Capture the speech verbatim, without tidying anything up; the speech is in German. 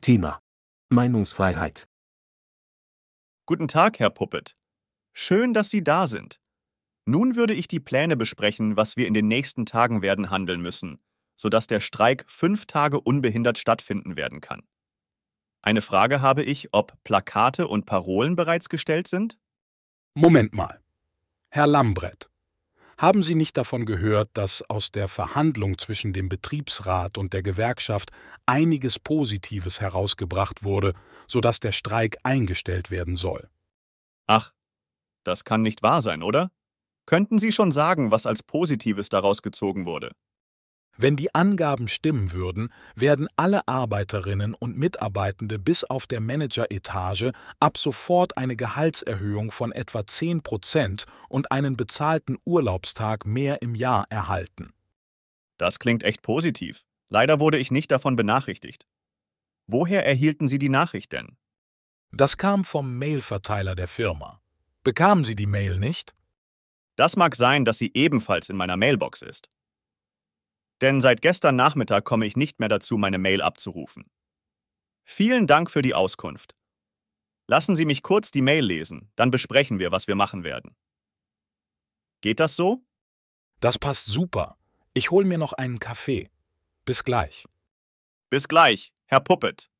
Thema: Meinungsfreiheit. Guten Tag, Herr Puppet. Schön, dass Sie da sind. Nun würde ich die Pläne besprechen, was wir in den nächsten Tagen werden handeln müssen, sodass der Streik fünf Tage unbehindert stattfinden werden kann. Eine Frage habe ich, ob Plakate und Parolen bereits gestellt sind? Moment mal. Herr Lambreth, haben Sie nicht davon gehört, dass aus der Verhandlung zwischen dem Betriebsrat und der Gewerkschaft einiges Positives herausgebracht wurde, sodass der Streik eingestellt werden soll? Ach, das kann nicht wahr sein, oder? Könnten Sie schon sagen, was als Positives daraus gezogen wurde? Wenn die Angaben stimmen würden, werden alle Arbeiterinnen und Mitarbeitende bis auf der Manageretage ab sofort eine Gehaltserhöhung von etwa zehn Prozent und einen bezahlten Urlaubstag mehr im Jahr erhalten. Das klingt echt positiv. Leider wurde ich nicht davon benachrichtigt. Woher erhielten Sie die Nachricht denn? Das kam vom Mailverteiler der Firma. Bekamen Sie die Mail nicht? Das mag sein, dass sie ebenfalls in meiner Mailbox ist. Denn seit gestern Nachmittag komme ich nicht mehr dazu, meine Mail abzurufen. Vielen Dank für die Auskunft. Lassen Sie mich kurz die Mail lesen, dann besprechen wir, was wir machen werden. Geht das so? Das passt super. Ich hol mir noch einen Kaffee. Bis gleich. Bis gleich, Herr Puppet.